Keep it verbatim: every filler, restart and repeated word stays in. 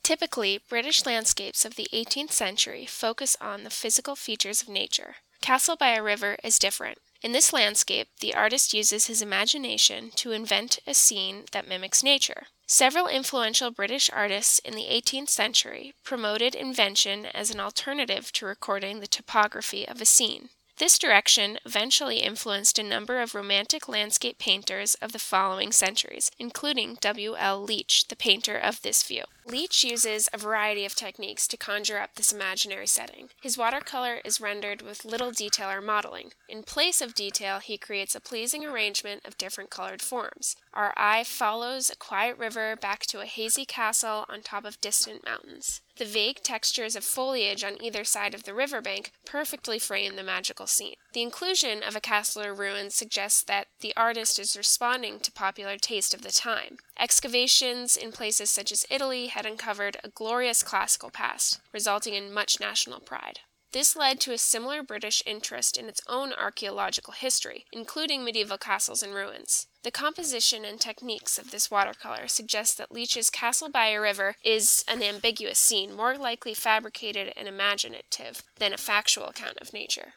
Typically, British landscapes of the eighteenth century focus on the physical features of nature. Castle by a River is different. In this landscape, the artist uses his imagination to invent a scene that mimics nature. Several influential British artists in the eighteenth century promoted invention as an alternative to recording the topography of a scene. This direction eventually influenced a number of romantic landscape painters of the following centuries, including W L Leach, the painter of this view. Leach uses a variety of techniques to conjure up this imaginary setting. His watercolor is rendered with little detail or modeling. In place of detail, he creates a pleasing arrangement of different colored forms. Our eye follows a quiet river back to a hazy castle on top of distant mountains. The vague textures of foliage on either side of the riverbank perfectly frame the magical scene. The inclusion of a castle or ruin suggests that the artist is responding to popular taste of the time. Excavations in places such as Italy had uncovered a glorious classical past, resulting in much national pride. This led to a similar British interest in its own archaeological history, including medieval castles and ruins. The composition and techniques of this watercolor suggest that Leach's Castle by a River is an ambiguous scene, more likely fabricated and imaginative than a factual account of nature.